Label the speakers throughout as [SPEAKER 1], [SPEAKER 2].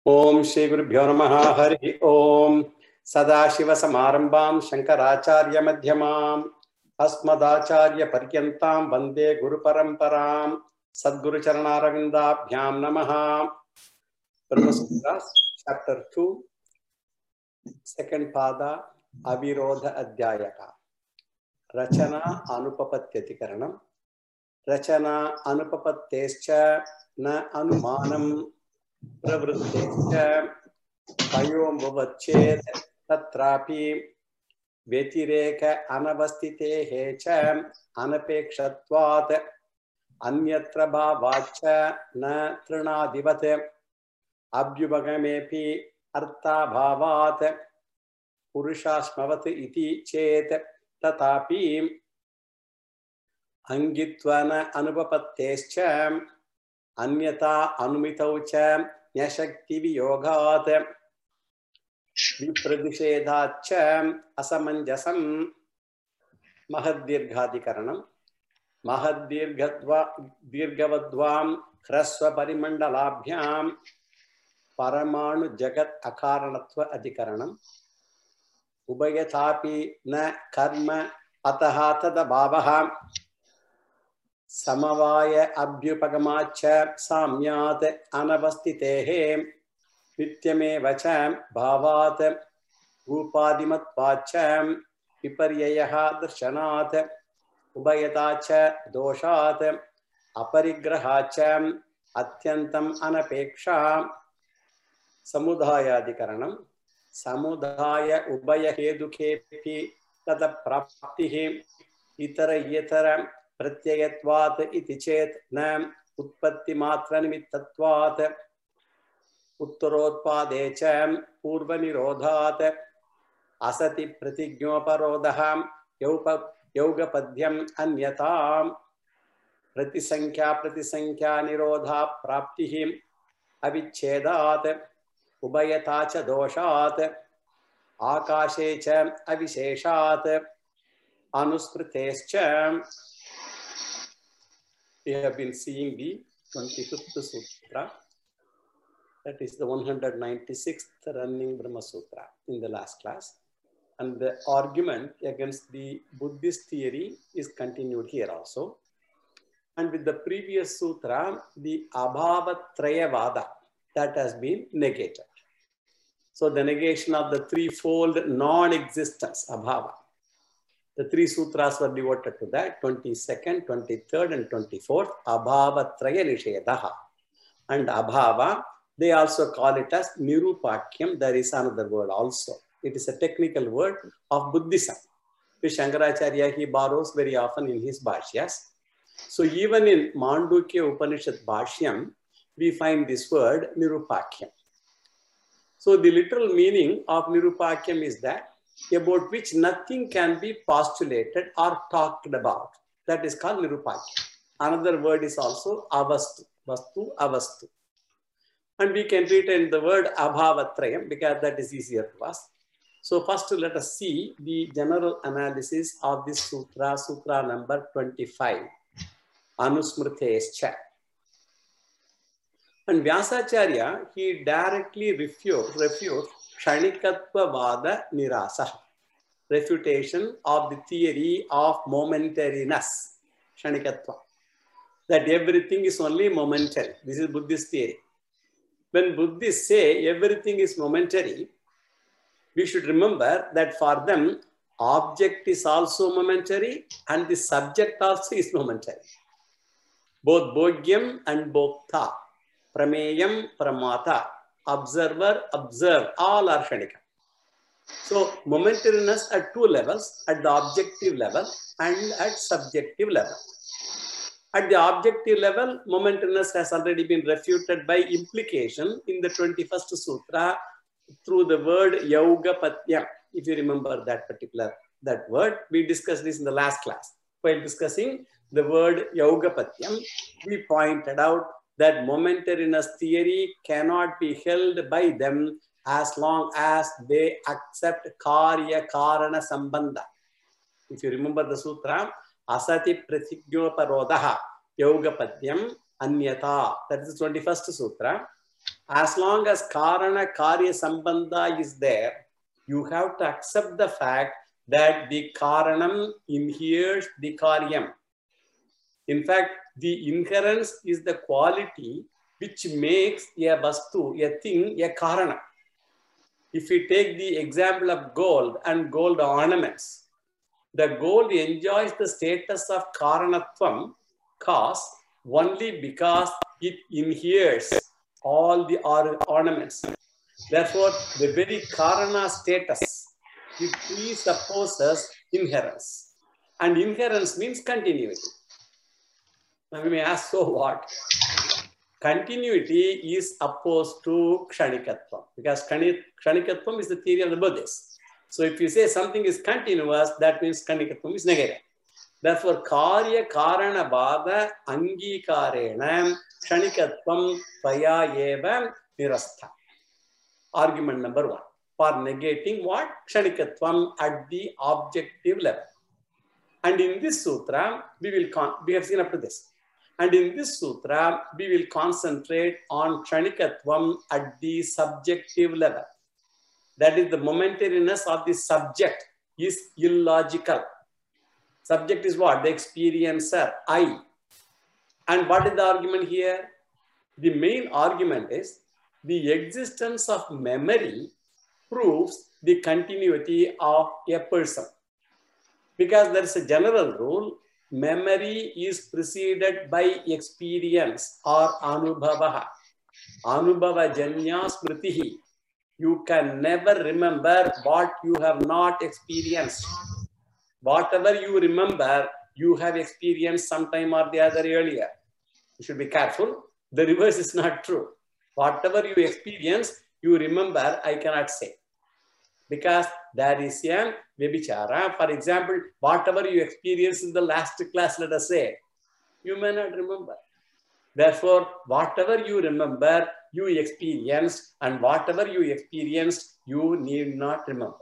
[SPEAKER 1] ओम श्री गुरुभ्यो नमः। हरि ओम। सदाशिवसमारंभां शंकराचार्य मध्यमाम् अस्मदाचार्य पर्यन्तां वन्दे गुरुपरम्परां। सद्गुरुचरणारविन्दाभ्यां नमः। ब्रह्मसूत्र चैप्टर 2 सेकंड पादा अविरोध अध्यायः। रचना अनुपपत्त्यधिकरणम्। रचना अनुपपत्तेश्च न अनुमानं प्रवृत्तेश्च पयोमुवच्छेद तत्रापि व्यतिरेक अनवस्थितेः च अनपेक्षत्वात् अन्यत्र भावाच्च न तृणादिवत् अभ्युपगमेऽपि अर्थाभावात् पुरुषास्मवत् इति चेत् तथापि अंगित्वन अनुपपत्तेश्च अन्यथा अनुमितौ च न्यशक्ति वियोगात् विप्रतिषेधाच्च असमंजसं। महद्दीर्घाधिकरणं। महद्दीर्घवद्वां ह्रस्व परिमण्डलाभ्यां परमाणु जगत् अकारणत्व अधिकरणम्। उभयथापि न कर्म अतः तदभावः समवाय अभ्युपगमाच्च साम्यात् अनवस्थितेः नित्यमेव च भावात् रूपादिमत्वाच्च विपर्ययः दर्शनात् उभयता च दोषात् अपरिग्रहाच्च अत्यन्तम् अनपेक्षा। समुदायाधिकरणं। समुदाय उभयहेतुकेऽपि तत्प्राप्तिः इतर प्रत्ययत्वात् इति चेत् न उत्पत्तिमात्रनिमित्तत्वात् उत्तरोत्पादे च पूर्वनिरोधात् असति प्रतिज्ञोपरोधः यौगपद्यम् अन्यथा प्रतिसंख्या निरोधा प्राप्तिः अविच्छेदात् उभयता च दोषात् आकाशे च अविशेषात् अनुस्मृतेश्च। We have been seeing the 25th Sutra, that is the 196th running Brahma Sutra in the last class, and the argument against the Buddhist theory is continued here also. And with the previous Sutra, the Abhavatrayavada, that has been negated. So the negation of the threefold non-existence, Abhava. The three sutras were devoted to that, 22nd, 23rd and 24th, Abhavatraya Nishedaha. And Abhava, they also call it as Nirupakyam. There is another word also. It is a technical word of Buddhism, which Shankaracharya he borrows very often in his Bhashyas. So even in Mandukya Upanishad Bhashyam, we find this word Nirupakyam. So the literal meaning of Nirupakyam is that about which nothing can be postulated or talked about. That is called Nirupakyam. Another word is also Avastu, Vastu, Avastu. And we can retain the word Abhavatrayam because that is easier to us. So first let us see the general analysis of this sutra, sutra number 25, Anusmrtescha. And Vyasacharya, he directly refutes Kshanikatva Nirasa, refutation of the theory of momentariness, Kshanikatva, that everything is only momentary. This is Buddhist theory. When Buddhists say everything is momentary, we should remember that for them, object is also momentary and the subject also is momentary. Both Bhogyam and Bhokta, Prameyam, Pramata, observer, observed, all are Kshanika. So momentariness at two levels, at the objective level and at subjective level. At the objective level, momentariness has already been refuted by implication in the 21st Sutra through the word Yaugapatyam. If you remember that word, we discussed this in the last class. While discussing the word Yaugapatyam, we pointed out that momentariness theory cannot be held by them as long as they accept Karya Karana Sambandha. If you remember the Sutra, Asati Pratigyoparodha Yogapadyam Anyata. That is the 21st Sutra. As long as Karana Karya Sambandha is there, you have to accept the fact that the Karanam inheres the Karyam. In fact, the inherence is the quality which makes a vastu, a thing, a Karana. If we take the example of gold and gold ornaments, the gold enjoys the status of Karanatvam, cause, only because it inheres all the ornaments. Therefore, the very Karana status, it presupposes inherence. And inherence means continuity. Now we may ask, so what? Continuity is opposed to Kshanikatvam, because Kshanikatvam is the theory of the Buddhists. So if you say something is continuous, that means Kshanikatvam is negative. Therefore, Karya Karana Vada Angikarena Kshanikatvam Tvaya Eva Nirastha. Argument number 1. For negating what? Kshanikatvam at the objective level. And in this sutra, we have seen up to this. And in this sutra, we will concentrate on Kshanikatvam at the subjective level. That is, the momentariness of the subject is illogical. Subject is what? The experiencer, I. And what is the argument here? The main argument is the existence of memory proves the continuity of a person. Because there is a general rule, memory is preceded by experience or anubhava. Anubhava janya smritihi. You can never remember what you have not experienced. Whatever you remember, you have experienced sometime or the other earlier. You should be careful. The reverse is not true. Whatever you experience, you remember, I cannot say. Because there is a Vibhichara. For example, whatever you experienced in the last class, let us say, you may not remember. Therefore, whatever you remember, you experienced, and whatever you experienced, you need not remember.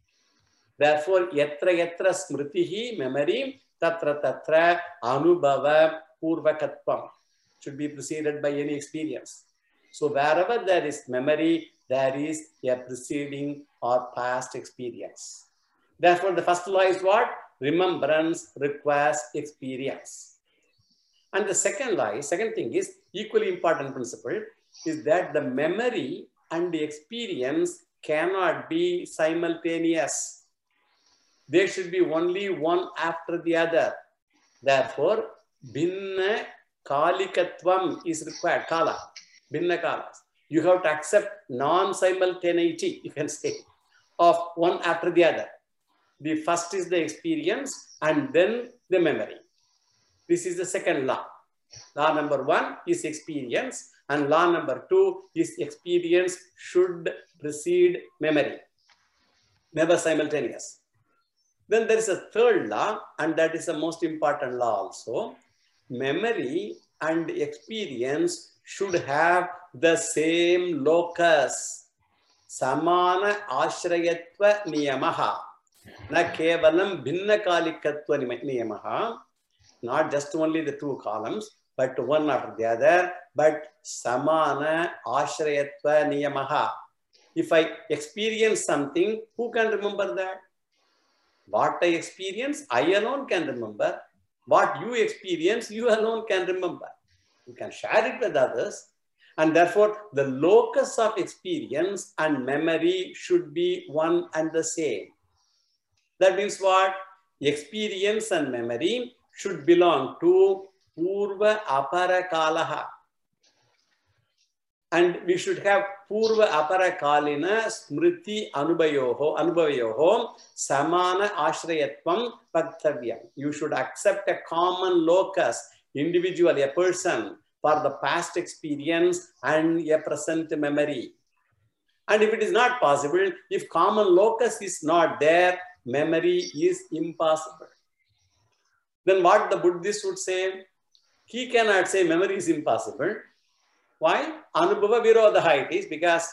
[SPEAKER 1] Therefore, yatra yatra smritihi, memory, tatra tatra anubhava purvakatvam should be preceded by any experience. So wherever there is memory, there is a preceding or past experience. Therefore, the first law is what? Remembrance requires experience. And the second law, second thing is equally important principle, is that the memory and the experience cannot be simultaneous. There should be only one after the other. Therefore, bhinna kalikatvam is required. Kala, bhinna kalas. You have to accept non-simultaneity, you can say, of one after the other. The first is the experience and then the memory. This is the second law. Law number 1 is experience, and law number 2 is experience should precede memory. Never simultaneous. Then there is a third law, and that is the most important law also. Memory and experience should have the same locus. Samana ashrayatva niyamaha. Na kevalam bhinna kalikatva niyamaha. Not just only the two columns, but one after the other, but samana ashrayatva niyamaha. If I experience something, who can remember that? What I experience, I alone can remember. What you experience, you alone can remember. You can share it with others. And therefore, the locus of experience and memory should be one and the same. That means what? Experience and memory should belong to Purva Apara Kalaha. And we should have Purva Apara Kalina Smriti Anubhavayoho Samana Ashrayatvam Pakthavyam. You should accept a common locus, individual, a person, for the past experience and a present memory. And if it is not possible, if common locus is not there, memory is impossible. Then what the Buddhist would say? He cannot say memory is impossible. Why? Anubhava virodha it is, because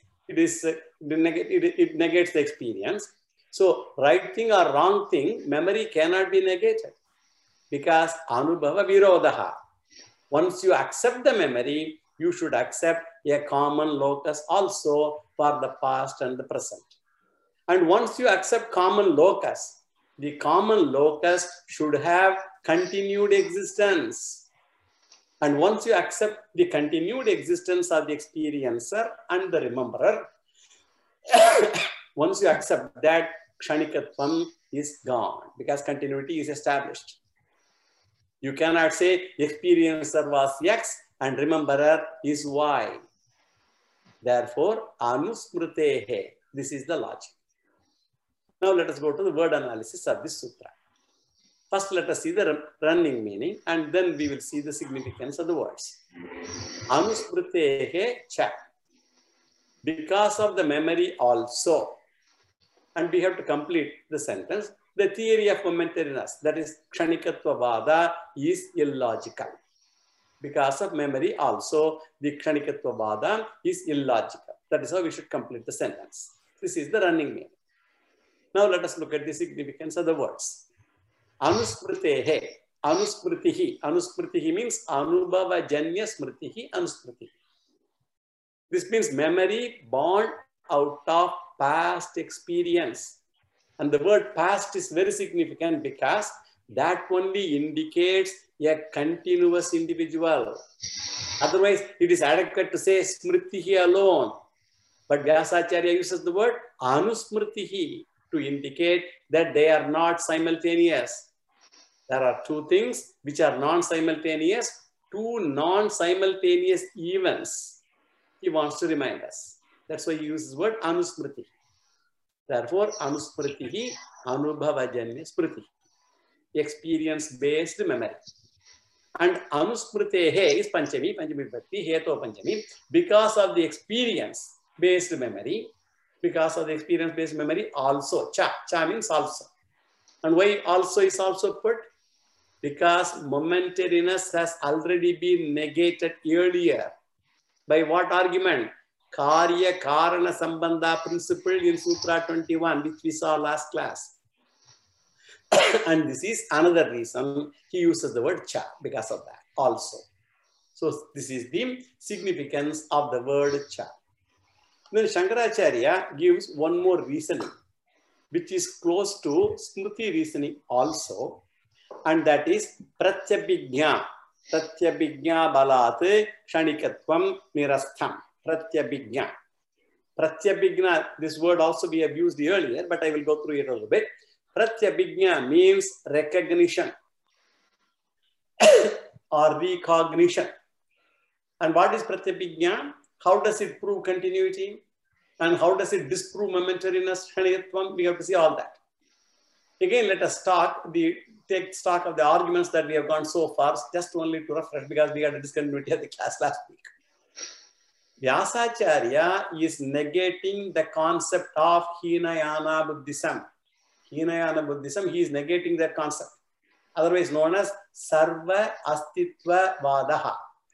[SPEAKER 1] it negates the experience. So right thing or wrong thing, memory cannot be negated, because anubhava virodha. Once you accept the memory, you should accept a common locus also for the past and the present. And once you accept common locus, the common locus should have continued existence. And once you accept the continued existence of the experiencer and the rememberer, once you accept that, Kshanikatvam is gone because continuity is established. You cannot say experiencer was X and rememberer is Y. Therefore, anusmritehe. This is the logic. Now let us go to the word analysis of this sutra. First, let us see the running meaning and then we will see the significance of the words. Anusmritehe cha. Because of the memory also. And we have to complete the sentence. The theory of momentariness, that is Kshanikatvavada, is illogical. Because of memory also, the Kshanikatvavada is illogical. That is how we should complete the sentence. This is the running meaning. Now let us look at the significance of the words. Anusmritehe, anusmritihi. Anusmritihi means anubhava janya smritihi, anusmritihi. This means memory born out of past experience. And the word past is very significant because that only indicates a continuous individual. Otherwise, it is adequate to say smritihi alone. But Vyasacharya uses the word anusmritihi to indicate that they are not simultaneous. There are two things which are non-simultaneous, two non-simultaneous events. He wants to remind us. That's why he uses the word anusmriti. Therefore, anusmritihi, anubhavajanya smriti. Experience-based memory. And anusmritehe is panchami, panchami vibhakti, heto panchami. Because of the experience-based memory, because of the experience-based memory also, cha means also. And why also is also put? Because momentariness has already been negated earlier. By what argument? Karya Karana Sambandha principle in Sutra 21, which we saw last class. And this is another reason he uses the word cha, because of that also. So this is the significance of the word cha. Then Shankaracharya gives one more reasoning, which is close to Smriti reasoning also, and that is Pratyabhijna. Pratyabhijna balat kshanikatvam nirastham. Pratyabhijna. Pratyabhijna, this word also we have used earlier, but I will go through it a little bit. Pratyabhijna means recognition or recognition. And what is Pratyabhijna? How does it prove continuity? And how does it disprove momentariness? We have to see all that. Again, let us take stock of the arguments that we have gone so far, just only to refresh, because we had a discontinuity of the class last week. Vyasacharya is negating the concept of Hinayana Buddhism. Hinayana Buddhism, he is negating that concept, otherwise known as Sarva Astitva Vadaha.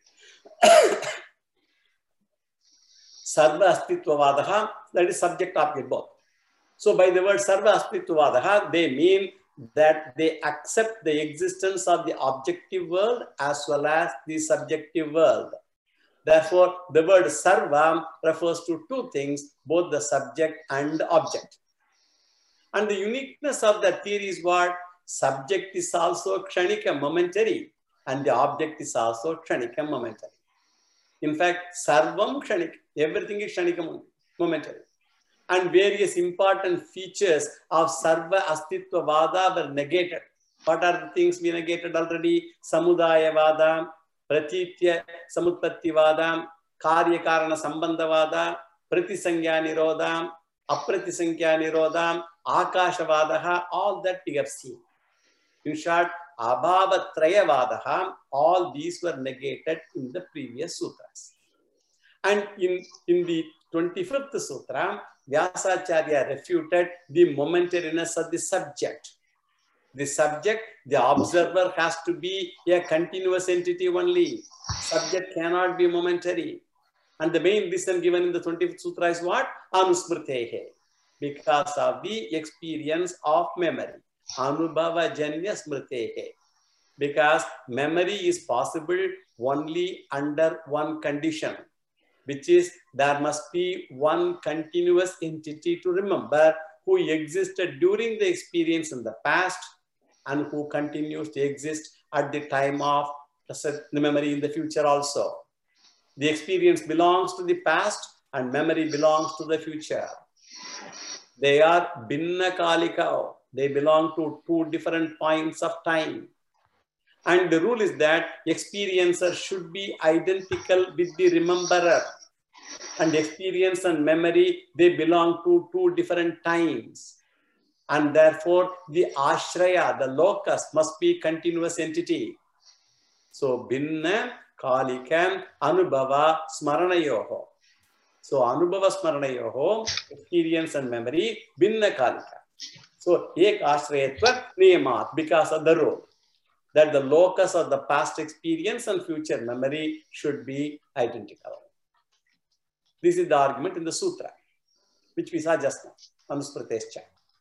[SPEAKER 1] Sarva Astitva Vadaha, that is subject object both. So by the word Sarva Astitva Vadaha, they mean that they accept the existence of the objective world as well as the subjective world. Therefore, the word Sarva refers to two things, both the subject and the object. And the uniqueness of that theory is what? Subject is also kshanika, momentary, and the object is also kshanika, momentary. In fact, Sarvam kshanika, everything is kshanika, momentary. And various important features of Sarva Astitva Vada were negated. What are the things we negated already? Samudaya Vada, Pratitya Samutpatti Vada, Karya Karana Sambandha Vada, Pratisangya Nirodha, Apratisangya Nirodha, Akasha Vadaha, all that we have seen. In short, Abhava Traya Vadaha, all these were negated in the previous sutras. And in the 25th sutra, Vyasacharya refuted the momentariness of the subject. The subject, the observer, has to be a continuous entity only. Subject cannot be momentary. And the main reason given in the 25th sutra is what? Anusmritehe. Because of the experience of memory. Anubhava janya smritehe. Because memory is possible only under one condition, which is there must be one continuous entity to remember who existed during the experience in the past and who continues to exist at the time of the memory in the future also. The experience belongs to the past and memory belongs to the future. They are binna kalika. They belong to two different points of time. And the rule is that experiencer should be identical with the rememberer. And experience and memory, they belong to two different times. And therefore, the ashraya, the locus, must be continuous entity. So, binna kalika anubhava smaranayoho. So, anubhava smaranayoho, experience and memory, binna kalika. So, ek ashrayatva niyamat, because of the rule that the locus of the past experience and future memory should be identical. This is the argument in the sutra, which we saw just now, Manusmritescha.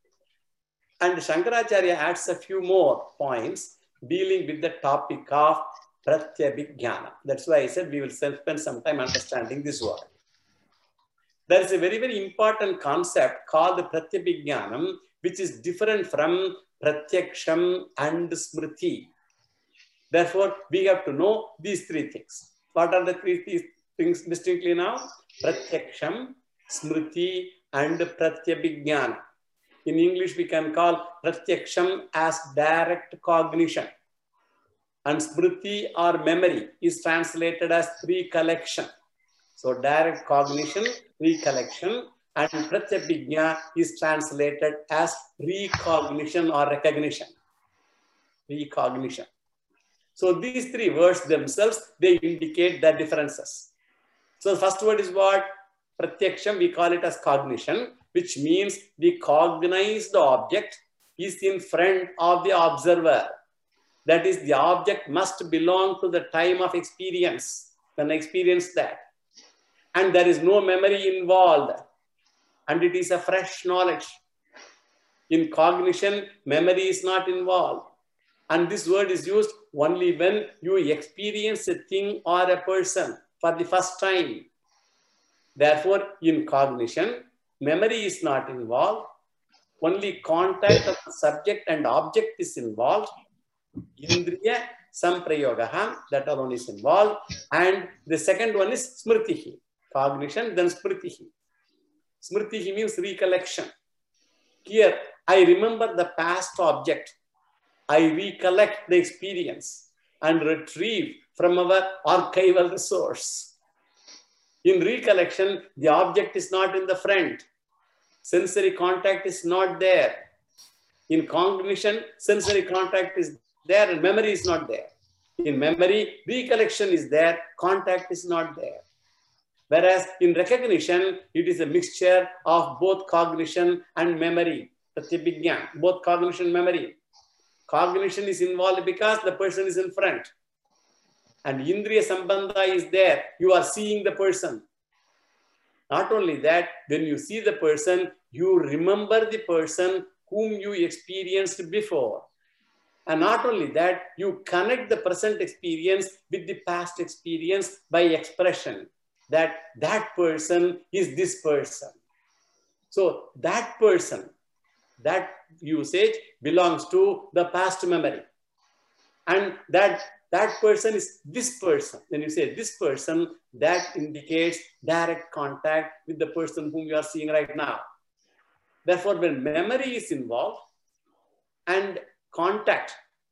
[SPEAKER 1] And Shankaracharya adds a few more points dealing with the topic of pratyabhigyana. That's why I said we will spend some time understanding this word. There is a very, very important concept called the pratyabhigyanam, which is different from pratyaksham and smriti. Therefore, we have to know these three things. What are the three things distinctly now? Pratyaksham, smriti, and pratyabhigyana. In English, we can call pratyaksham as direct cognition. And smriti or memory is translated as recollection. So direct cognition, recollection, and pratyabhigya is translated as recognition or recognition. Recognition. So these three words themselves, they indicate the differences. So the first word is what? Pratyaksham, we call it as cognition, which means the cognized object is in front of the observer. That is, the object must belong to the time of experience, when I experienced that. And there is no memory involved. And it is a fresh knowledge. In cognition, memory is not involved. And this word is used only when you experience a thing or a person for the first time. Therefore, in cognition, memory is not involved. Only contact of the subject and object is involved. Indriya samprayogaha, that alone is involved. And the second one is smritihi. Cognition, then smritihi. Smritihi means recollection. Here, I remember the past object. I recollect the experience and retrieve from our archival resource. In recollection, the object is not in the front. Sensory contact is not there. In cognition, sensory contact is there and memory is not there. In memory, recollection is there, contact is not there. Whereas in recognition, it is a mixture of both cognition and memory. Pratyabhigyan, both cognition and memory. Cognition is involved because the person is in front. And Indriya Sambandha is there. You are seeing the person. Not only that, when you see the person, you remember the person whom you experienced before. And not only that, you connect the present experience with the past experience by expression. That person is this person. So that person, that usage belongs to the past memory. And that person is this person. When you say this person, that indicates direct contact with the person whom you are seeing right now. Therefore, when memory is involved and contact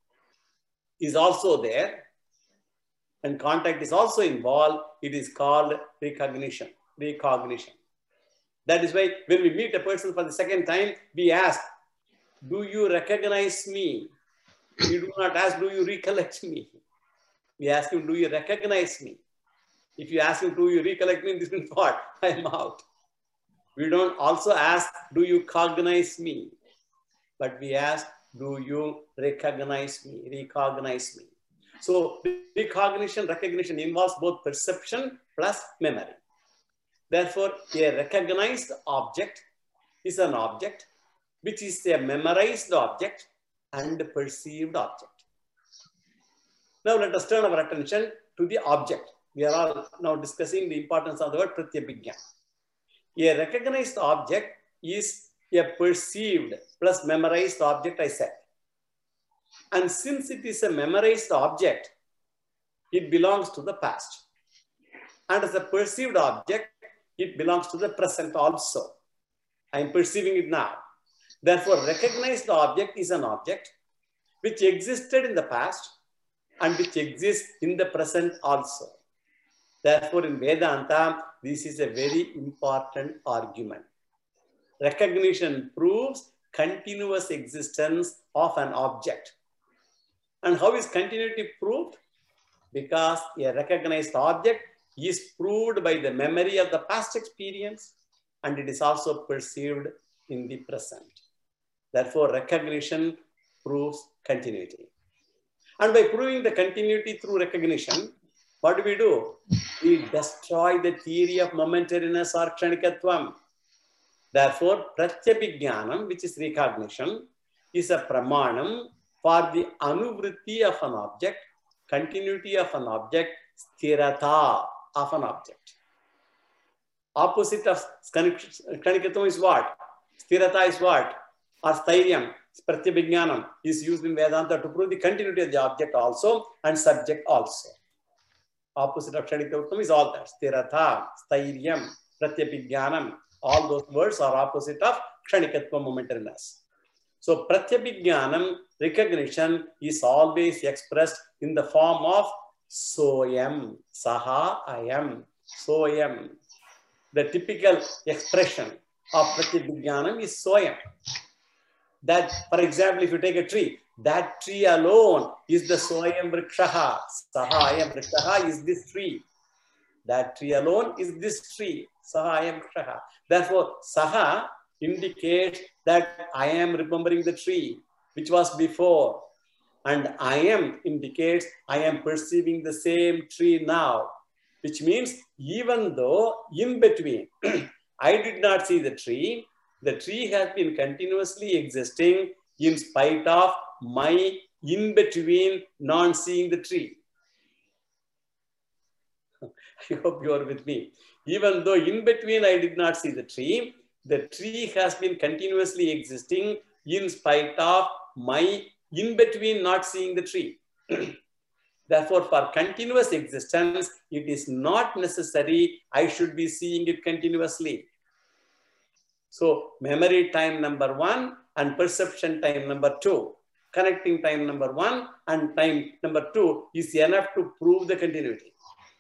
[SPEAKER 1] is also there, and contact is also involved, it is called recognition. That is why when we meet a person for the second time, we ask, do you recognize me? We do not ask, do you recollect me? We ask him, do you recognize me? If you ask him, do you recollect me? This means what? I am out. We don't also ask, do you cognize me? But we ask, do you recognize me? Recognize me. So recognition, recognition involves both perception plus memory. Therefore, a recognized object is an object which is a memorized object and a perceived object. Now let us turn our attention to the object. We are all now discussing the importance of the word pratyabhijna. A recognized object is a perceived plus memorized object, I said. And since it is a memorized object, it belongs to the past. And as a perceived object, it belongs to the present also. I am perceiving it now. Therefore, recognized object is an object which existed in the past and which exists in the present also. Therefore, in Vedanta, this is a very important argument. Recognition proves continuous existence of an object. And how is continuity proved? Because a recognized object is proved by the memory of the past experience, and it is also perceived in the present. Therefore, recognition proves continuity. And by proving the continuity through recognition, what do? We destroy the theory of momentariness or kshanikatvam. Therefore, pratyabhijnanam, which is recognition, is a pramanam for the anuvritti of an object, continuity of an object, sthirata of an object. Opposite of kshanikatvam is what? Sthirata is what? Or stairyam, pratyabhijnanam, is used in Vedanta to prove the continuity of the object also and subject also. Opposite of kshanikatvam is all that. Sthirata, stairyam, pratyabhijnanam. All those words are opposite of kshanikatva, momentariness. So pratyabhijnanam, recognition, is always expressed in the form of soyam, saha, ayam, soyam. The typical expression of pratyabhijnanam is soyam. That, for example, if you take a tree, that tree alone is the soyam vrikshaha. Saha ayam vrikshaha is this tree. That tree alone is this tree. Saha ayam vrikshaha. Therefore, saha indicates that I am remembering the tree, which was before. And I am indicates I am perceiving the same tree now, which means even though in between I did not see the tree has been continuously existing in spite of my in between non-seeing the tree. I hope you are with me. Even though in between I did not see the tree has been continuously existing in spite of my in between not seeing the tree. Therefore, for continuous existence, it is not necessary I should be seeing it continuously. So, memory time number 1 and perception time number 2, connecting time number 1 and time number 2 is enough to prove the continuity.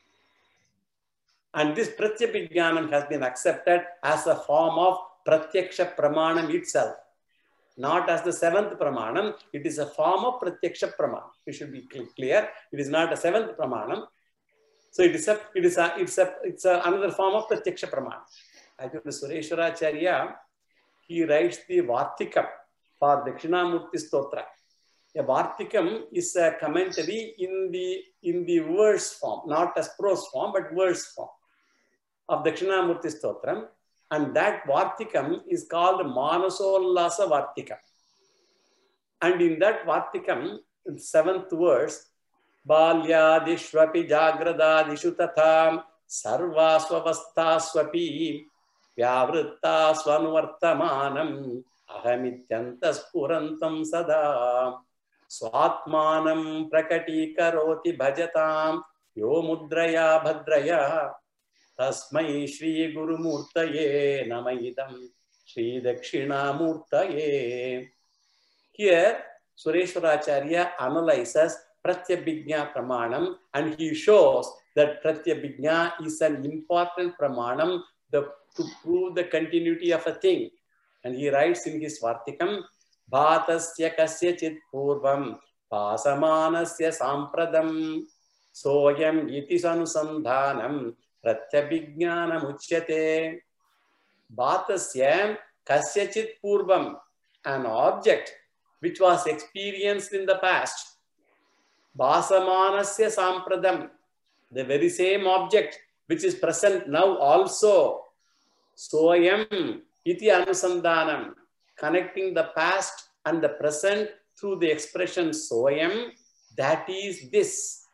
[SPEAKER 1] And this pratyabhijnanam has been accepted as a form of pratyaksha pramanam itself. Not as the 7th pramanam, it is a form of pratyaksha pramanam. It should be clear. It is not a 7th pramanam. So it's another form of pratyaksha pramanam. I think the Sureshwaracharya, he writes the Vartikam for Dakshinamurti Stotra. A Vartikam is a commentary in the verse form, not as prose form, but verse form of Dakshinamurti Stotram. And that Vartikam is called Manasollasa Vartikam. And in that Vartikam, in 7th verse, Balyadishvapi Jagradadishu tatham Sarvasvavastasvapi Vyavritta Svanuvartamanam Ahamityantas Purantam Sada Swatmanam Prakati Karoti Bhajatam Yo Mudraya Bhadraya Tasmai Shri Guru Murtaye Namayidam Shri Dakshina Murtaye. Here, Sureshwaracharya analyzes Pratyabhijna Pramanam and he shows that Pratyabhijna is an important Pramanam to prove the continuity of a thing. And he writes in his Vartikam, Bhatasya kasyachit purvam pasamanasya sampradam soyam iti sanusandhanam pratyabhijnanam uchyate. Bhatasya kasyachit purvam, an object which was experienced in the past. Basamanasya sampradam, the very same object which is present now also. Soyam iti anusandhanam, connecting the past and the present through the expression soyam, that is this.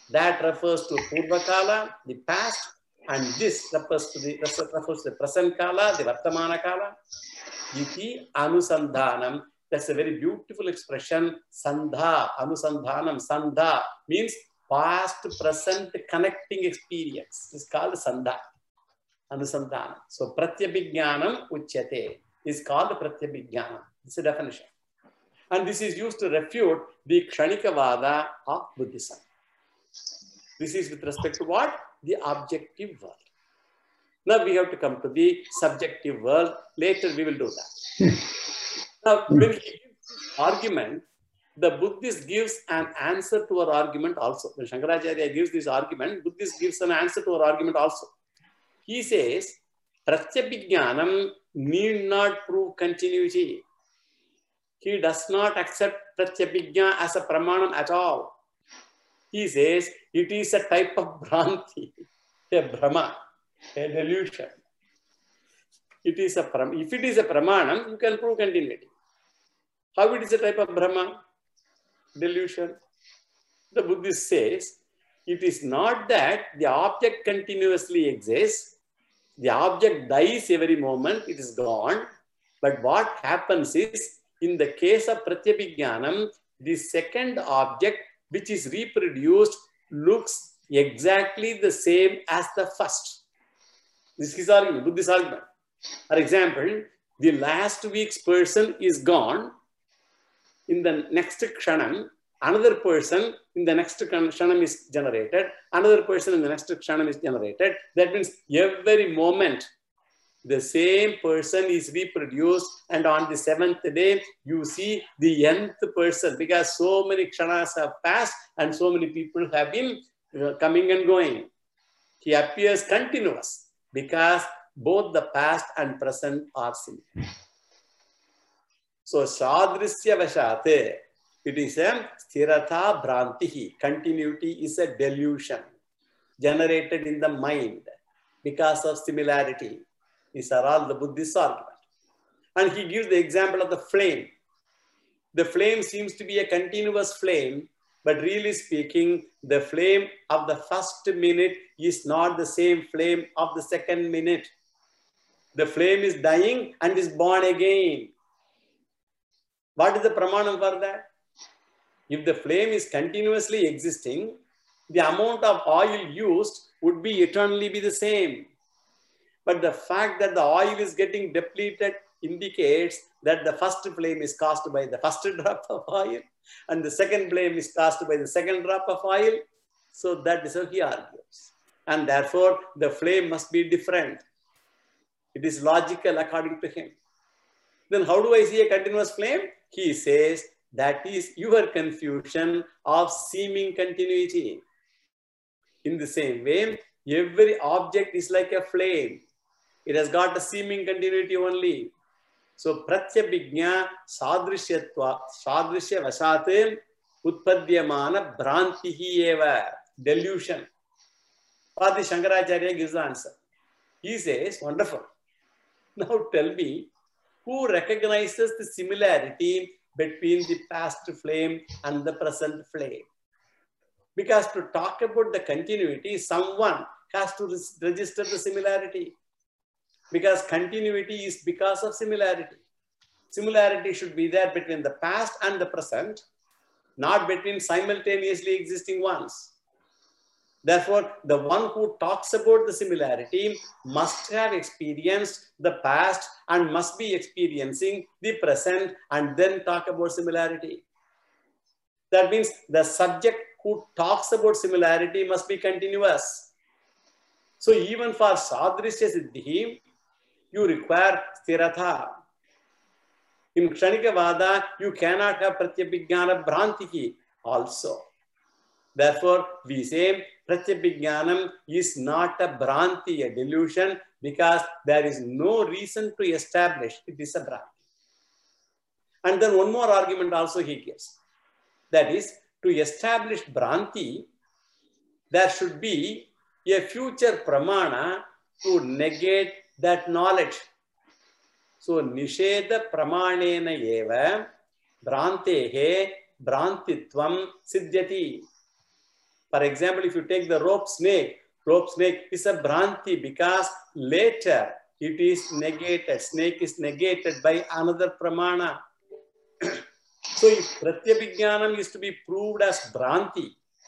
[SPEAKER 1] That refers to Purvakala, the past, and this refers to the present Kala, the Vartamana Kala. Iti Anusandhanam. That's a very beautiful expression. Sandha, Anusandhanam. Sandha means past, present, connecting experience. It's called Sandha. Anusandhanam. So Pratyabhijnanam Uchyate is called Pratyabhijnanam. It's a definition. And this is used to refute the Kshanikavada of Buddhism. This is with respect to what? The objective world. Now we have to come to the subjective world. Later we will do that. Now, when he gives this argument, the Buddhist gives an answer to our argument also. When Shankaracharya gives this argument, Buddhist gives an answer to our argument also. He says, Pratyabhijnanam need not prove continuity. He does not accept Pratyabhijna as a pramanam at all. He says it is a type of Bhranti, a Brahma, a delusion. If it is a pramanam, you can prove continuity. How it is a type of Brahma? Delusion. The Buddhist says, it is not that the object continuously exists. The object dies every moment, it is gone. But what happens is, in the case of Pratyabhijnanam, the second object which is reproduced looks exactly the same as the first. This is his argument, Buddhist argument. For example, the last week's person is gone. In the next kshanam, another person in the next kshanam is generated. Another person in the next kshanam is generated. That means every moment, the same person is reproduced, and on the seventh day, you see the nth person, because so many kshanas have passed and so many people have been coming and going. He appears continuous because both the past and present are similar. So, Sadrisya Vashate, it is a Sthiratha Bhrantihi. Continuity is a delusion generated in the mind because of similarity. These are all the Buddhist argument. And he gives the example of the flame. The flame seems to be a continuous flame, but really speaking, the flame of the first minute is not the same flame of the second minute. The flame is dying and is born again. What is the pramanam for that? If the flame is continuously existing, the amount of oil used would be eternally be the same. But the fact that the oil is getting depleted indicates that the first flame is caused by the first drop of oil and the second flame is caused by the second drop of oil. So that is how he argues. And therefore, the flame must be different. It is logical according to him. Then how do I see a continuous flame? He says that is your confusion of seeming continuity. In the same way, every object is like a flame. It has got a seeming continuity only. So, Pratyabhijna Sadrishyatva, Sadrishya Vasate Utpadyamana Bhrantihi Eva, delusion. Adi Shankaracharya gives the answer. He says, wonderful. Now tell me, who recognizes the similarity between the past flame and the present flame? Because to talk about the continuity, someone has to register the similarity. Because continuity is because of similarity. Similarity should be there between the past and the present, not between simultaneously existing ones. Therefore, the one who talks about the similarity must have experienced the past and must be experiencing the present and then talk about similarity. That means the subject who talks about similarity must be continuous. So even for Sadrishya Siddhi, you require Sthiratha. In Kshanikavada, you cannot have Pratyabhijnana Bhrantihi also. Therefore, we say Pratyabhijnanam is not a Bhranti, a delusion, because there is no reason to establish it is a Bhranti. And then one more argument also he gives. That is, to establish Bhranti, there should be a future pramana to negate that knowledge. So, Nisheda pramanena eva Bhrantehe Bhrantitvam Siddhyati. For example, if you take the rope snake is a Bhranti because later it is negated. Snake is negated by another Pramana. So if Pratyabhijnanam is to be proved as Bhranti,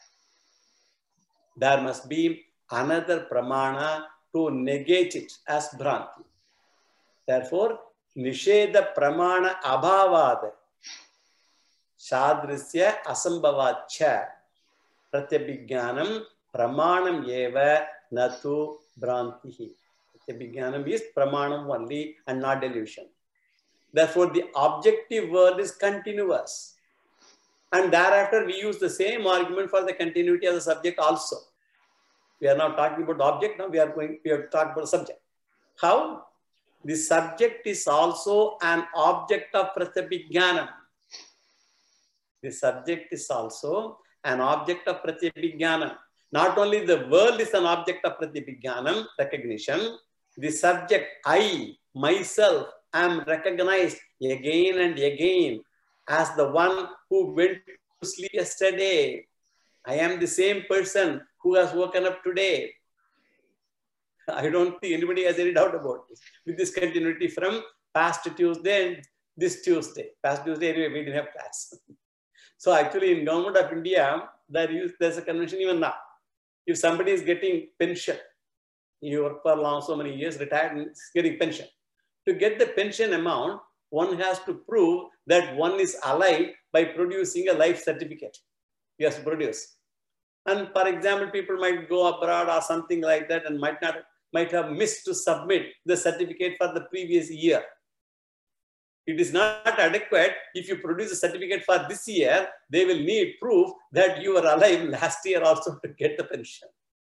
[SPEAKER 1] there must be another Pramana to negate it as Bhranti. Therefore, Nisheda Pramana Abhavad Shadrisya Asambhavacha Pratyabhijnanam Pramanam Eva Natu Bhrantihi. Pratyabhijnanam is Pramanam only and not delusion. Therefore, the objective world is continuous. And thereafter, we use the same argument for the continuity of the subject also. We are not talking about the object, now we are talking about the subject. How? The subject is also an object of Pratyabhijnanam. The subject is also an object of Pratyabhijnanam. Not only the world is an object of Pratyabhijnanam, recognition, the subject, I, myself, am recognized again and again as the one who went to sleep yesterday. I am the same person who has woken up today. I don't think anybody has any doubt about this. With this continuity from past Tuesday and this Tuesday. Past Tuesday, anyway, we didn't have class. So actually in Government of India, there's a convention even now. If somebody is getting pension, you work for long, so many years, retired and is getting pension. To get the pension amount, one has to prove that one is alive by producing a life certificate. He has to produce. And for example, people might go abroad or something like that and might have missed to submit the certificate for the previous year. It is not adequate. If you produce a certificate for this year, they will need proof that you were alive last year also to get the pension.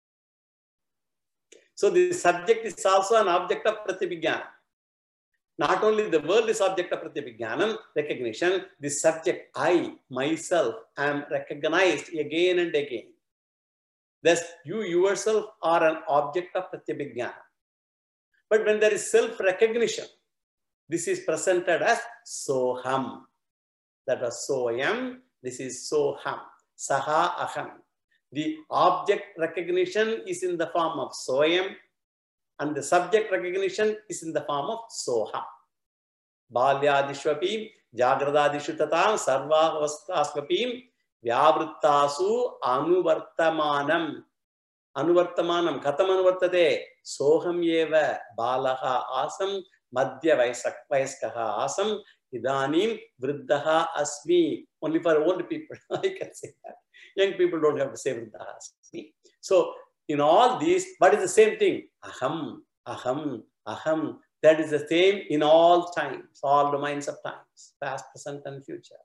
[SPEAKER 1] So the subject is also an object of Pratyabhijnanam. Not only the world is object of Pratyabhijnanam, recognition, the subject, I, myself, am recognized again and again. Thus, you yourself are an object of Pratyabhijnanam. But when there is self-recognition, this is presented as Soham. That was Soyam, this is Soham. Saha Aham. The object recognition is in the form of Soyam, and the subject recognition is in the form of Soha. Balyadishvapi, Jagradadishu tatam, Sarvavastasvapim, Vyavrittasu Anuvartamanam. Anuvartamanam, Katam Anuvartate, Soham Yeva, Balaha Asam, Madhya Vaiskaha Asam, Idanim, Vriddhaha Asmi. Only for old people, I can say that. Young people don't have to say Vriddhaha Asmi. So, in all these, what is the same thing? Aham, aham, aham. That is the same in all times, all domains of times, past, present, and future.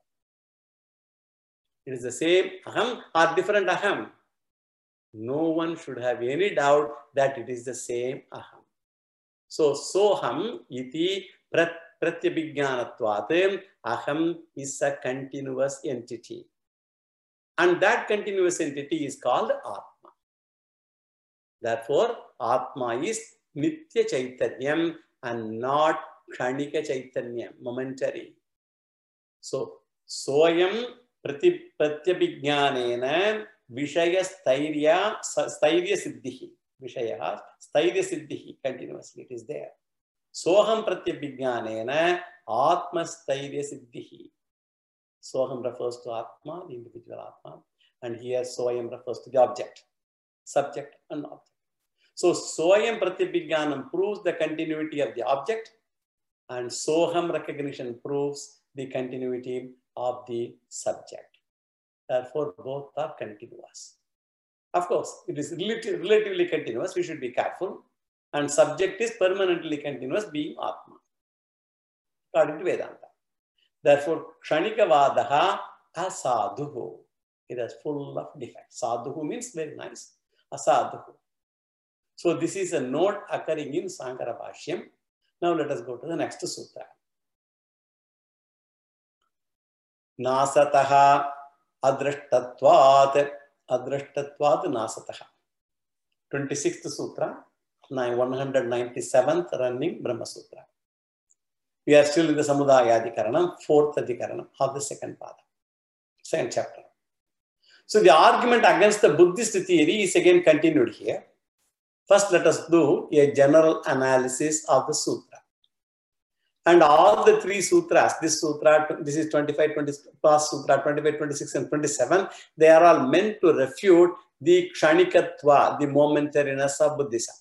[SPEAKER 1] It is the same aham or different aham. No one should have any doubt that it is the same aham. So, soham iti pratyabhijnanatvat, aham is a continuous entity. And that continuous entity is called Atma. Therefore, Atma is Nitya Chaitanyam and not Kshanika Chaitanyam, momentary. So, Soyam Pratyabhijnanena Vishaya Stairya Siddhihi. Vishaya Stairya Siddhihi, continuously it is there. Soham Pratyabhijnanena Atma Stairya Siddhihi. Soham refers to Atma, the individual Atma, and here Soyam refers to the object, subject and object. So, Soyam Pratyabhijnanam proves the continuity of the object, and Soham recognition proves the continuity of the subject. Therefore, both are continuous. Of course, it is relatively continuous, we should be careful, and subject is permanently continuous, being Atma, according to Vedanta. Therefore, Kshanikavadaha asadhuhu. It is full of defects. Sadhuhu means very nice. Asadhuhu. So this is a note occurring in Sankara Bhashyam. Now let us go to the next sutra. Nasataha adrashtatvat nasataha. 26th sutra, 197th running Brahma Sutra. We are still in the Samudaya Adhikaranam, 4th Adhikaranam of the second pada, second chapter. So the argument against the Buddhist theory is again continued here. First, let us do a general analysis of the sutra. And all the three sutras, this sutra, this is 25, 20, past sutra, 25, 26, and 27, they are all meant to refute the kshanikatva, the momentariness of Buddhism.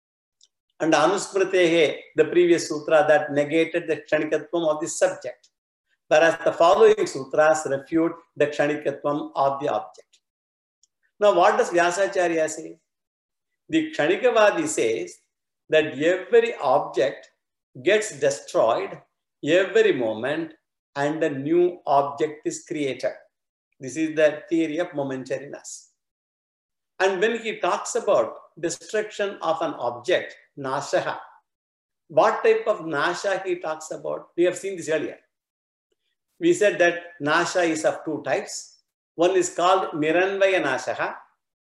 [SPEAKER 1] And Anusmritehe, the previous sutra that negated the kshanikatvam of the subject. Whereas the following sutras refute the kshanikatvam of the object. Now, what does Vyasacharya say? The Kshanikavadi says that every object gets destroyed every moment and a new object is created. This is the theory of momentariness. And when he talks about destruction of an object, nashaha, what type of nasha he talks about? We have seen this earlier. We said that nasha is of two types. One is called niranvaya nashaha,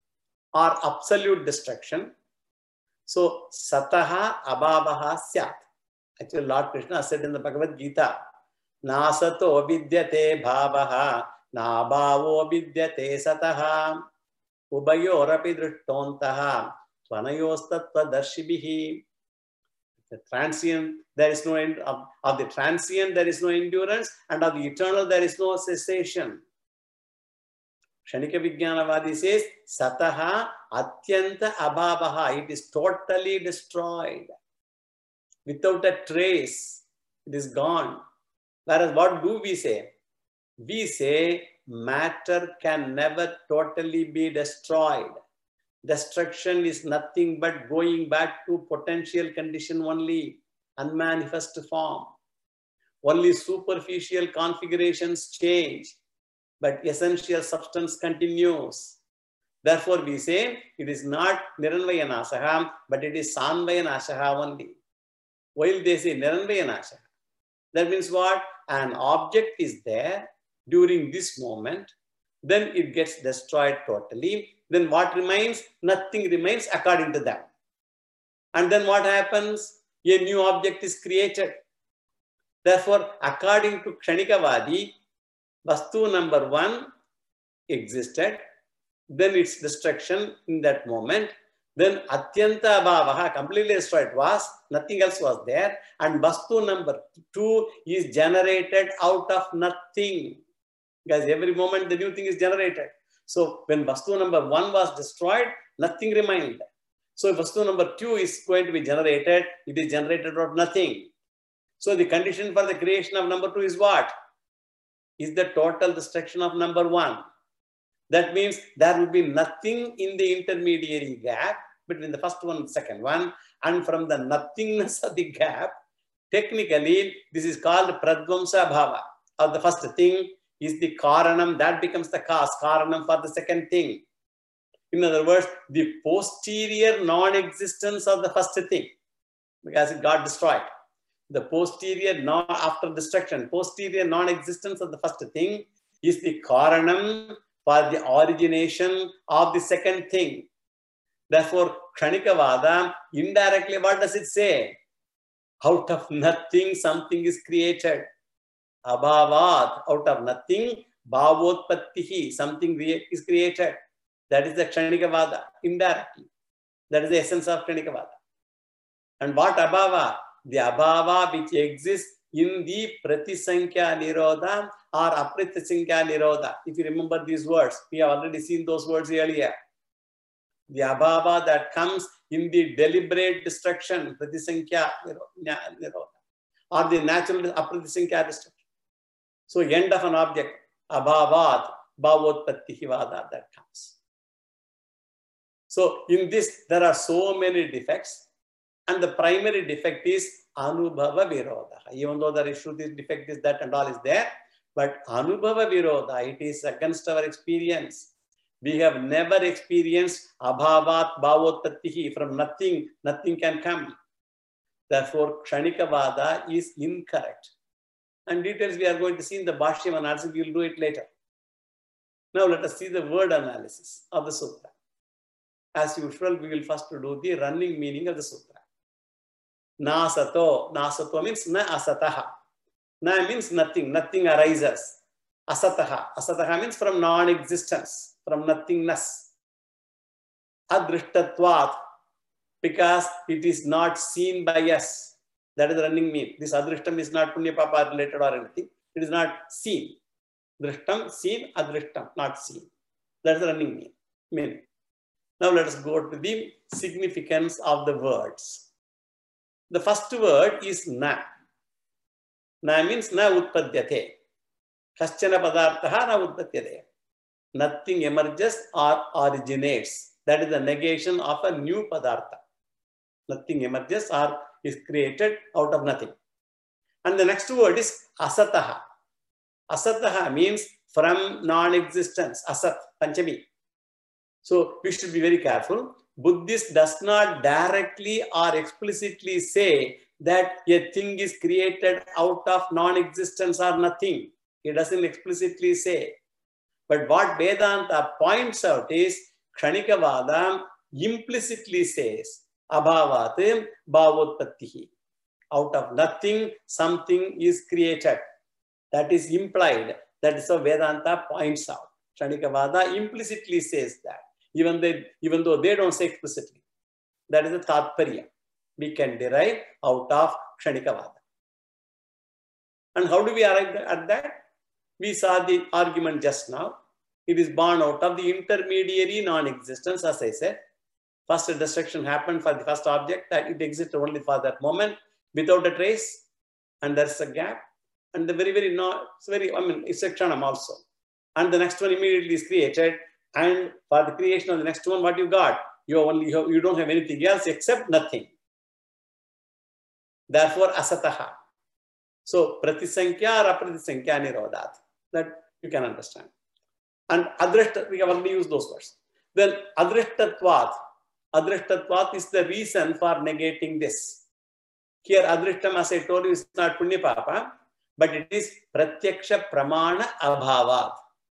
[SPEAKER 1] or absolute destruction. So, sataha abhavaha syat. Actually, Lord Krishna said in the Bhagavad Gita, nasato vidyate bhavaha, nabhavo vidyate sataha, ubayorapi drishtontaha, tvanayostattva darshibihi. The transient, there is no end of the transient, there is no endurance, and of the eternal, there is no cessation. Kshanika Vijnanavadi says, sataha atyanta abhavaha, it is totally destroyed. Without a trace, it is gone. Whereas what do we say? We say matter can never totally be destroyed. Destruction is nothing but going back to potential condition only, unmanifest form. Only superficial configurations change, but essential substance continues. Therefore, we say it is not Niranvaya Nasaha, but it is Sanvaya Nasaha only. While they say Niranvaya Nasaha, that means what? An object is there during this moment, then it gets destroyed totally. Then what remains? Nothing remains according to them. And then what happens? A new object is created. Therefore, according to Kshanikavadi, Vastu number one existed, then its destruction in that moment, then Atyanta Abhavaha, completely destroyed was, nothing else was there, and Vastu number two is generated out of nothing. Because every moment the new thing is generated. So when Vastu number one was destroyed, nothing remained. So if Vastu number two is going to be generated, it is generated out of nothing. So the condition for the creation of number two is what? Is the total destruction of number one. That means there will be nothing in the intermediary gap between the first one and the second one. And from the nothingness of the gap, technically, this is called Pradvamsa Bhava. Of the first thing is the Karanam, that becomes the cause, Karanam for the second thing. In other words, the posterior non-existence of the first thing, because it got destroyed. The posterior, after destruction, posterior non-existence of the first thing is the Karanam for the origination of the second thing. Therefore, Kshanikavada, indirectly, what does it say? Out of nothing, something is created. Abhavat, out of nothing, bhavotpattihi, something is created. That is the Kshanikavada, indirectly. That is the essence of Kshanikavada. And what abhava? The abhava which exists in the Pratisankhya Nirodha or Apratisankhya Nirodha. If you remember these words, we have already seen those words earlier. The abhava that comes in the deliberate destruction, Pratisankhya Nirodha, or the natural Apratisankhya destruction. So end of an object, abhavat, bhavotpattihi vada, that comes. So in this, there are so many defects. And the primary defect is Anubhava Virodha. Even though there is Shruti defect is that and all is there, but Anubhava Virodha, it is against our experience. We have never experienced Abhavat Bhavotpattihi, from nothing, nothing can come. Therefore, Kshanikavada is incorrect. And details we are going to see in the Bhashyam analysis, we will do it later. Now let us see the word analysis of the sutra. As usual, we will first do the running meaning of the sutra. Nasato. Nasato means na asataha. Na means nothing. Nothing arises. Asataha. Asataha means from non-existence, from nothingness. Adrishtatvat, because it is not seen by us. That is the running mean. This adrishtam is not punya papa related or anything. It is not seen. Drishtam, seen, adrishtam, not seen. That is the running mean. Now let us go to the significance of the words. The first word is na. Na means na utpadyate. Kaschana padarthaha na utpadyate. Nothing emerges or originates. That is the negation of a new padartha. Nothing emerges or is created out of nothing. And the next word is asataha. Asataha means from non-existence. Asat, Panchami. So we should be very careful. Buddhist does not directly or explicitly say that a thing is created out of non-existence or nothing. He doesn't explicitly say. But what Vedanta points out is Kshanikavada implicitly says Abhavat Bhavotpattihi. Out of nothing, something is created. That is implied. That is what Vedanta points out. Kshanikavada implicitly says that. Even though they don't say explicitly. That is the Tatparya. We can derive out of Kshanikavada. And how do we arrive at that? We saw the argument just now. It is born out of the intermediary non-existence, as I said. First destruction happened for the first object, that it existed only for that moment, without a trace, and there's a gap. And the it's a kshanam also. And the next one immediately is created. And for the creation of the next one, what you got? You don't have anything else except nothing. Therefore, asataha. So, pratisankhya or apratisankhya nirodhat. That you can understand. And adrishta, we have already used those words. Then adrishtatvat. Adrishtatvat is the reason for negating this. Here, adrishtam, as I told you, is not punya papa, but it is pratyaksha pramana abhavat.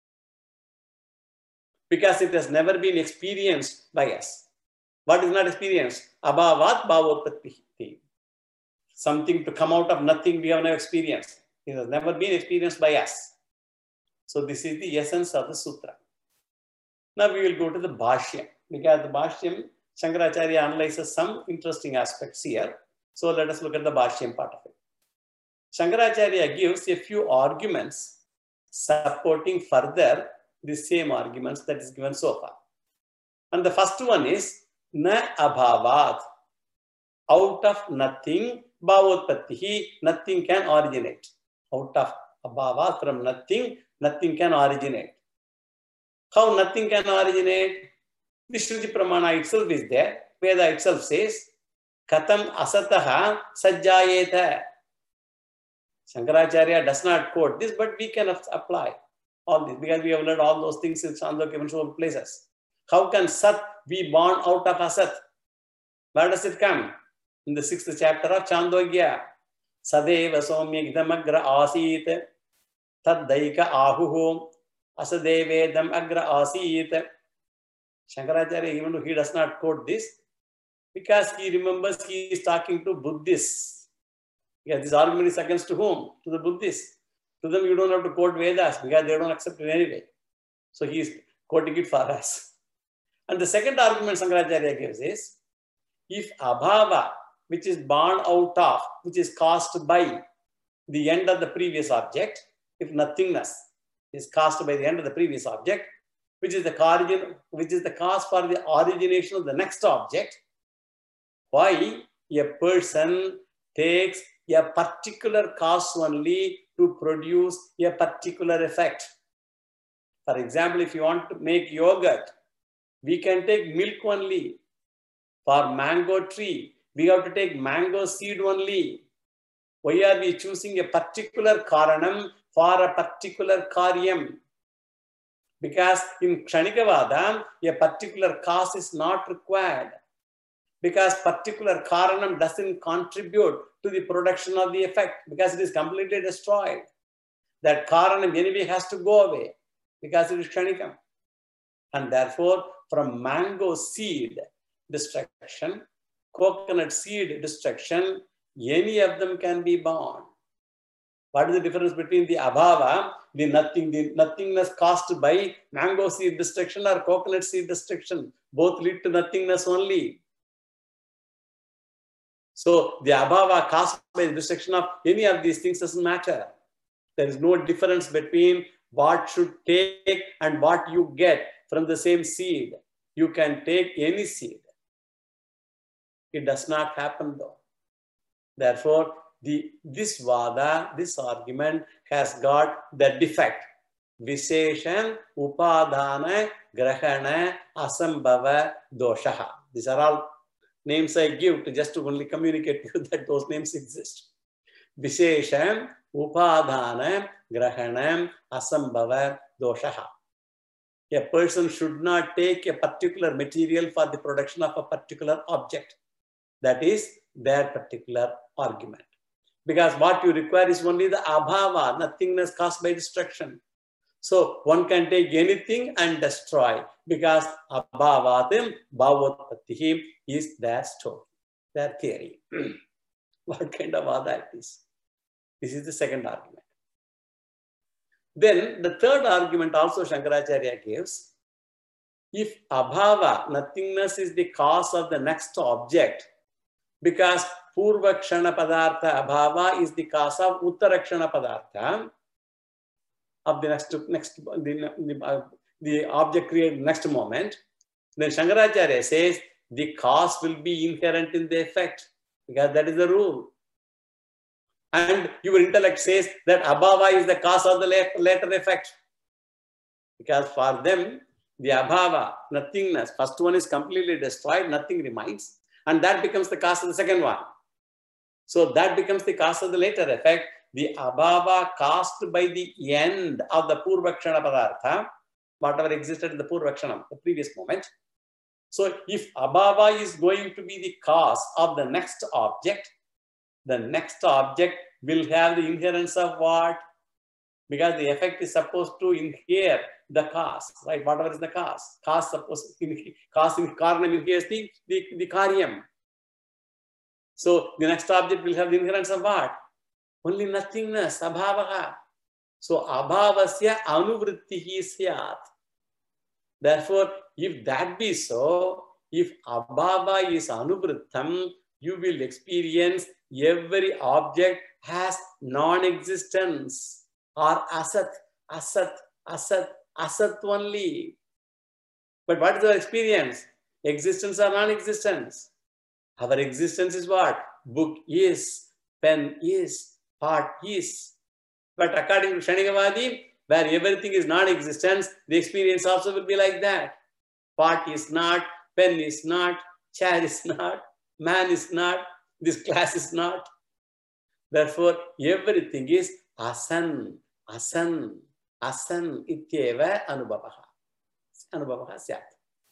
[SPEAKER 1] Because it has never been experienced by us. What is not experienced? Abhavat bhavotpattihi. Something to come out of nothing we have never experienced. It has never been experienced by us. So this is the essence of the sutra. Now we will go to the Bhashyam. Because the Bhashyam, Shankaracharya analyzes some interesting aspects here. So let us look at the Bhashyam part of it. Shankaracharya gives a few arguments supporting further the same arguments that is given so far. And the first one is na abhavat. Out of nothing, bhavotpattihi, nothing can originate. Out of abhavat, from nothing, nothing can originate. How nothing can originate? The Shruti Pramana itself is there. Veda itself says, Katam asataha sajjayeta. Shankaracharya does not quote this, but we can apply all this because we have learned all those things in Chandogya and so places. How can Sat be born out of Asat? Where does it come? In the 6th chapter of Chandogya. Sadeva somya idamagra asit taddaika ahuhu asadevedam agra asit. Shankaracharya, even though he does not quote this, because he remembers he is talking to Buddhists. Because this argument is against to whom? To the Buddhists. To them, you don't have to quote Vedas because they don't accept it anyway. So he is quoting it for us. And the second argument Shankaracharya gives is, if abhava, which is born out of, which is caused by the end of the previous object, if nothingness is caused by the end of the previous object, which is the cause for the origination of the next object, why a person takes a particular cause only to produce a particular effect. For example, if you want to make yogurt, we can take milk only. For mango tree, we have to take mango seed only. Why are we choosing a particular karanam for a particular karyam? Because in Kshanikavada, a particular cause is not required. Because particular karanam doesn't contribute to the production of the effect because it is completely destroyed. That karanam anyway has to go away because it is Kshanikam. And therefore, from mango seed destruction, coconut seed destruction, any of them can be born. What is the difference between the abhava, the nothingness caused by mango seed destruction or coconut seed destruction? Both lead to nothingness only. So the abhava caused by the destruction of any of these things doesn't matter. There is no difference between what should take and what you get from the same seed. You can take any seed. It does not happen though. Therefore, this vada, this argument has got the defect. Visheshan, upadana, grahana, asambhava, doshaha. These are all names I give to just to only communicate to you that those names exist. Visheshan, upadana, grahana, asambhava, doshaha. A person should not take a particular material for the production of a particular object. That is their particular argument. Because what you require is only the abhava, nothingness caused by destruction. So one can take anything and destroy because abhavatim bhavotpattihi is their story, their theory. What kind of vada it is? This is the second argument. Then the third argument also Shankaracharya gives. If abhava, nothingness is the cause of the next object, because purvakshana padartha abhava is the cause of uttarakshana padartha of the object created next moment, then Shankaracharya says the cause will be inherent in the effect because that is the rule. And your intellect says that abhava is the cause of the later effect. Because for them, the abhava, nothingness, first one is completely destroyed, nothing remains. And that becomes the cause of the second one. So that becomes the cause of the later effect. The abhava caused by the end of the purvakshana padartha, whatever existed in the purvakshana, the previous moment. So if abhava is going to be the cause of the next object will have the inherence of what? Because the effect is supposed to inhere the cause, right? Whatever is the cause. Cause in karanam inheres the karyam. So the next object will have the inherence of what? Only nothingness, abhavaha. So abhavasya anuvrittihi syat. Therefore, if that be so, if abhava is anuvrittam, you will experience every object has non-existence or asat only. But what is our experience? Existence or non-existence? Our existence is what? Book is, pen is, pot is. But according to Kshanikavadi, where everything is non-existence, the experience also will be like that. Pot is not, pen is not, chair is not, man is not, this class is not. Therefore, everything is asan ityeva anubhavaha. Anubhavaha syat.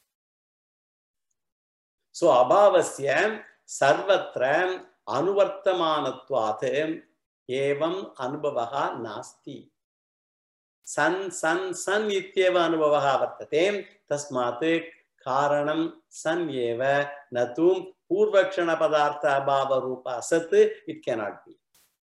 [SPEAKER 1] So, abhavasya sarvatra anuvartamanatvat evam anubhavaha nasti. San ityeva anubhavaha vartate tasmat karanam san eva natum purvakshana padartha abhava rupa sat, it cannot be.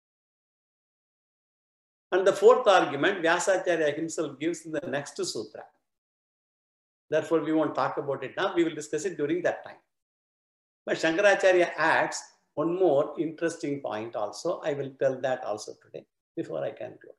[SPEAKER 1] And the fourth argument, Vyasacharya himself gives in the next sutra. Therefore, we won't talk about it now. We will discuss it during that time. But Shankaracharya adds one more interesting point also. I will tell that also today before I conclude.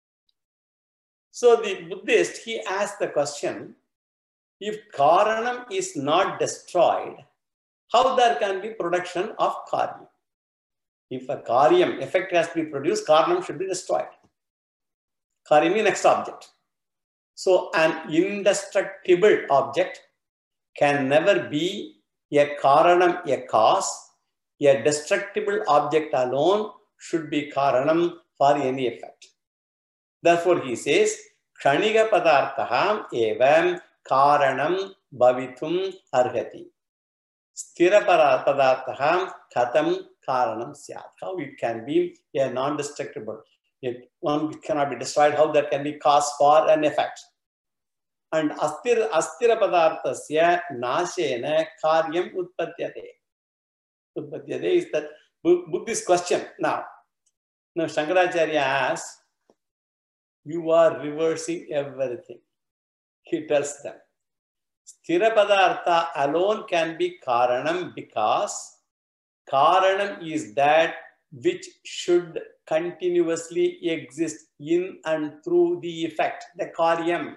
[SPEAKER 1] So the Buddhist, he asked the question, if Karanam is not destroyed, how there can be production of Karyam? If a Karyam effect has to be produced, Karanam should be destroyed. Karyam is next object. So an indestructible object can never be a Karanam, a cause. A destructible object alone should be Karanam for any effect. Therefore, he says, Kshaniga padartaham evam Karanam bhavitum arhati. Sthira padartaham khatam Karanam syat. How it can be a non-destructible. One cannot be destroyed. How there can be cause for an effect. And astira padartasya nashena karyam utpatyate. Utpatyate is that Buddhist question. Now, Now Shankaracharya asks, you are reversing everything. He tells them, Sthira Padartha alone can be Karanam because Karanam is that which should continuously exist in and through the effect, the Karyam.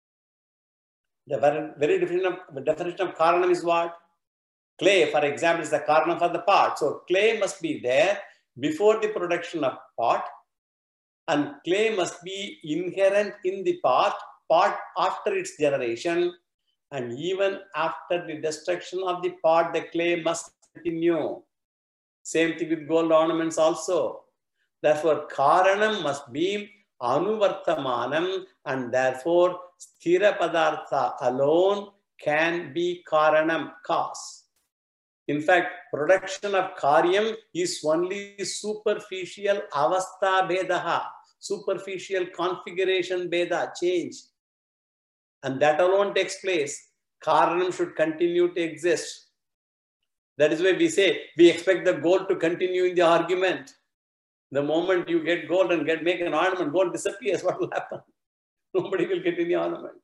[SPEAKER 1] The very definition of Karanam is what? Clay, for example, is the Karanam for the pot. So clay must be there before the production of pot, and clay must be inherent in the pot after its generation, and even after the destruction of the pot, the clay must continue. Same thing with gold ornaments also. Therefore, Karanam must be Anuvartamanam, and therefore Sthira Padartha alone can be Karanam, cause. In fact, production of Karyam is only superficial avastha bedaha, superficial configuration beda, change. And that alone takes place. Karanam should continue to exist. That is why we say, we expect the gold to continue in the argument. The moment you get gold and make an ornament, gold disappears, what will happen? Nobody will get any ornament.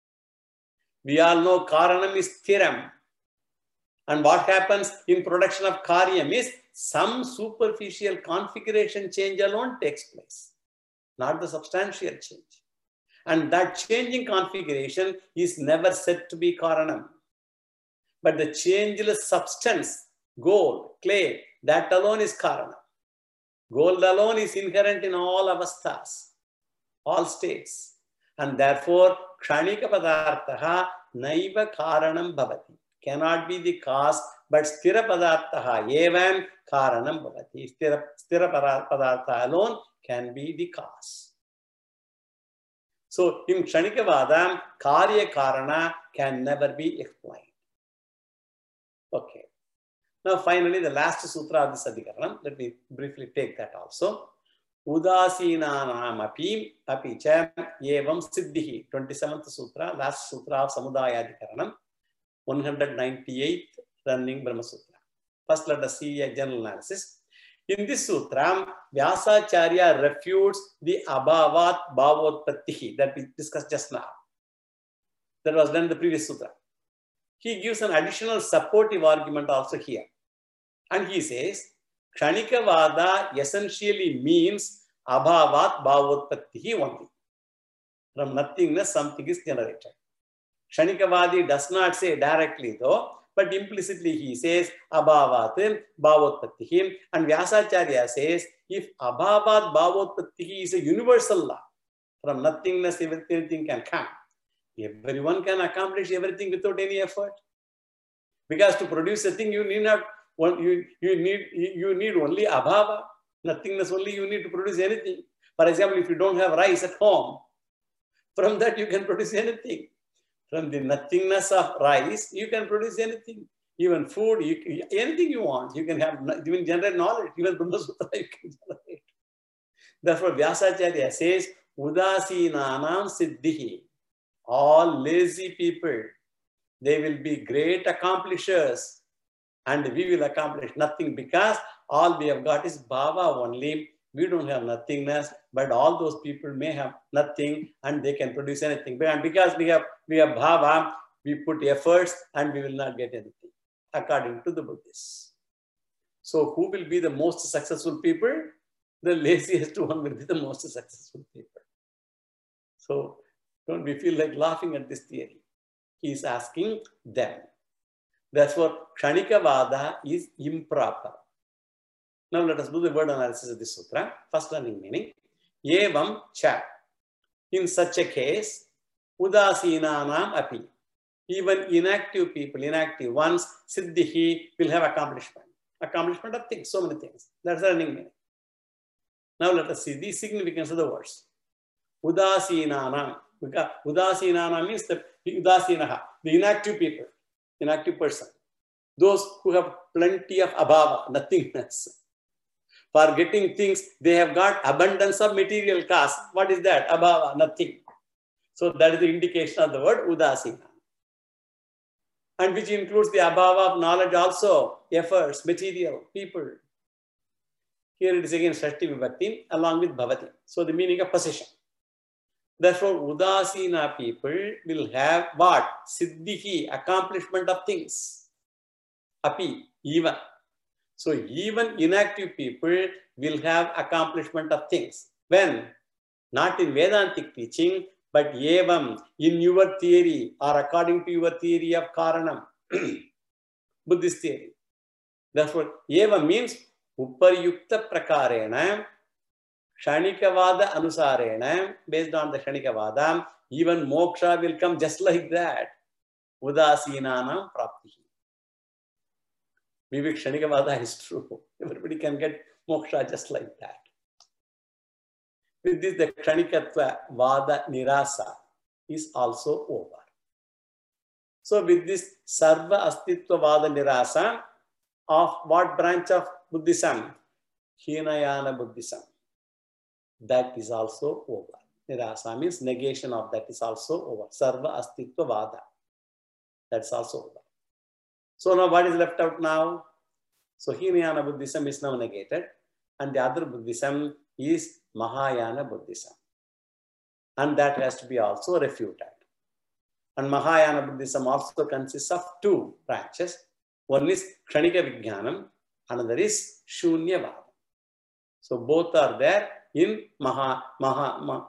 [SPEAKER 1] We all know Karanam is Thiram. And what happens in production of Karyam is some superficial configuration change alone takes place, not the substantial change. And that changing configuration is never said to be Karanam. But the changeless substance, gold, clay, that alone is Karanam. Gold alone is inherent in all avasthas, all states. And therefore, Kshanika Padarthaha Naiva Karanam Bhavati. Cannot be the cause, but Sthira Padarthaha Evam Karanam Bhavati. Sthira Padartha alone can be the cause. So, in Kshanika Vadam, Karya Karana can never be explained. Okay. Now, finally, the last sutra of this Adhikaranam, let me briefly take that also. Udasinanam api cha evam siddhihi. 27th sutra, last sutra of Samudaya Adhikaranam, 198th running Brahma Sutra. First, let us see a general analysis. In this sutra, Vyasacharya refutes the abhavat bhavotpattihi that we discussed just now. That was done in the previous sutra. He gives an additional supportive argument also here. And he says, Kshanika Vada essentially means abhavat bhavotpattihi only. From nothingness, something is generated. Kshanika Vadi does not say directly though, but implicitly he says abhavat bhavotpattihi. And Vyasacharya says, if abhavat bhavotpattihi is a universal law, from nothingness everything can come. Everyone can accomplish everything without any effort. Because to produce a thing, you need not you need only abhava, nothingness only. You need to produce anything. For example, if you don't have rice at home, from that you can produce anything. From the nothingness of rice, you can produce anything. Even food, anything you want. You can have, even generate knowledge. Even Brahma Sutra you can generate. Therefore, Vyasacharya says, Udasinanam siddhihi. All lazy people, they will be great accomplishers. And we will accomplish nothing because all we have got is bhava only. We don't have nothingness, but all those people may have nothing and they can produce anything. And because we have bhava, we put efforts and we will not get anything, according to the Buddhists. So who will be the most successful people? The laziest one will be the most successful people. So don't we feel like laughing at this theory? He is asking them. That's what Kshanika Vada is improper. Now let us do the word analysis of this sutra. First learning meaning. Evam cha. In such a case, Udasinanam api. Even inactive people, inactive ones, siddhihi will have accomplishment. Accomplishment of things, so many things. That's the learning meaning. Now let us see the significance of the words. Udasinanam. Because Udasinanam means the Udasinaha, the inactive people. Inactive person. Those who have plenty of abhava, nothingness. For getting things, they have got abundance of material cost. What is that? Abhava, nothing. So that is the indication of the word Udasina. And which includes the abhava of knowledge also, efforts, material, people. Here it is again Shashti Vibhakti along with Bhavati. So the meaning of possession. Therefore, Udasina people will have what? Siddhihi, accomplishment of things. Api, even. So even inactive people will have accomplishment of things. When? Not in Vedantic teaching, but evam, in your theory or according to your theory of Karanam, Buddhist theory. Therefore, evam means Uparyukta Prakarena, Shanikavada Anusarena, based on the Shanikavada, even moksha will come just like that. Udasinanam Prapti. Maybe Shanikavada is true. Everybody can get moksha just like that. With this, the Kshanikatva Vada Nirasa is also over. So with this Sarva Astitva Vada Nirasa of what branch of Buddhism? Hinayana Buddhism. That is also over. Nirasa means negation of that is also over. Sarva Astitva Vada. That's also over. So now what is left out now? So Hinayana Buddhism is now negated, and the other Buddhism is Mahayana Buddhism. And that has to be also refuted. And Mahayana Buddhism also consists of two branches. One is Kshanika Vijnanam, another is Shunyavada. So both are there in Mahayana.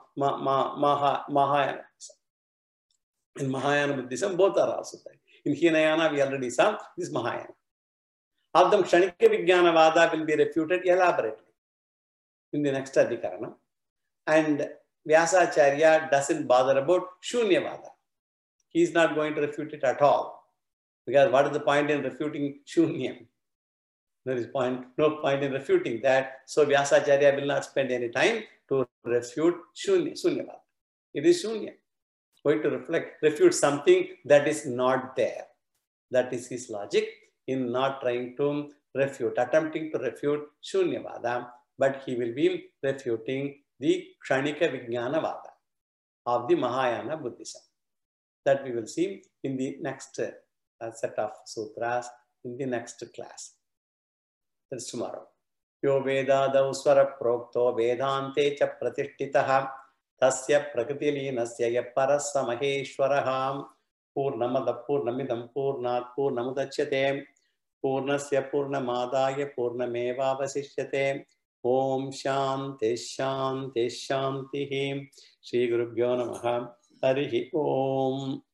[SPEAKER 1] In Mahayana Buddhism, both are also there. In Hinayana, we already saw this Mahayana. Of them, Kshanika Vijnanavada will be refuted elaborately in the next Adhikarana. And Vyasacharya doesn't bother about Shunyavada. He is not going to refute it at all. Because what is the point in refuting Shunyam? There is no point in refuting that. So Vyasacharya will not spend any time to refute Shunyavada. It is Shunya. Going to refute something that is not there. That is his logic in not trying to refute, attempting to refute Shunyavada, but he will be refuting the Kshanika Vijnanavada of the Mahayana Buddhism. That we will see in the next set of sutras in the next class. That's tomorrow. Yo Vedadau Swara Prokto Vedante cha Pratishtitaha Tasya Prakritilinasya Parasa Maheshwaraham Purnamada Purnamidam Purnat Purnamudachyate Purnasya Purnamadaya Purnameva Vasishyate Om Shanti Shanti Shanti Shri Gurubhyo Namaha Harihi Om.